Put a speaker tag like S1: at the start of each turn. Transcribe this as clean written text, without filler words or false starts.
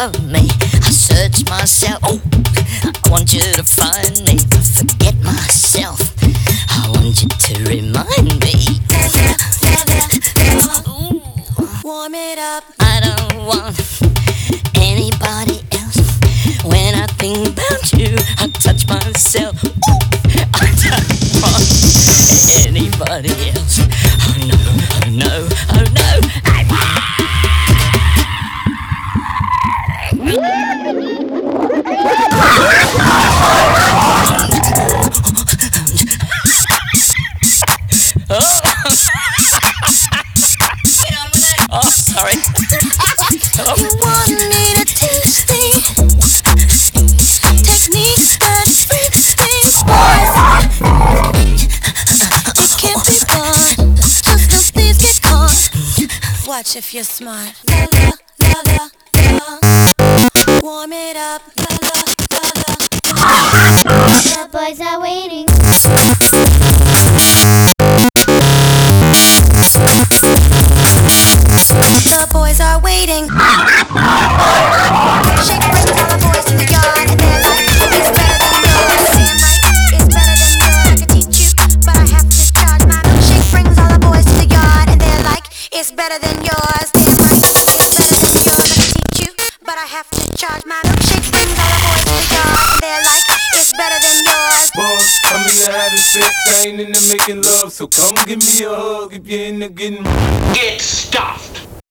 S1: of me. I search myself. Oh, I want you to find me. Forget myself. I want you to remind me. Ooh, warm it up. I don't want anybody else. When I think about you, I touch myself. Ooh, I don't want anybody else. Oh no, oh no, oh no. Oh, sorry.
S2: You want me to teach me, techniques that fix things, boy. You can't be gone, just don't please get caught. Watch if you're smart. La la la la la. Warm it up. La la la la.
S3: The boys are waiting.
S2: The boys are waiting. Shake brings all the boys to the yard, and they're like, it's better than yours. Damn right, it's better than yours. I can teach you, but I have to charge. My milkshake brings all the boys to the yard, and they're like, it's better than yours. Damn right, it's better than yours. I can teach you, but I have to charge. My milkshake brings all the boys to the yard, and they're like, it's better than yours.
S4: Boss, I'm here having sex, I ain't into making love, so come give me a hug if you're into getting
S5: Get stuffed.